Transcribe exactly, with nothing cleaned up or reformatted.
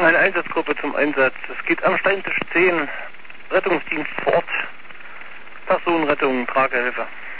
Eine Einsatzgruppe zum Einsatz. Es geht am Steintisch zehn. Rettungsdienst vor Ort. Personenrettung, Tragehilfe.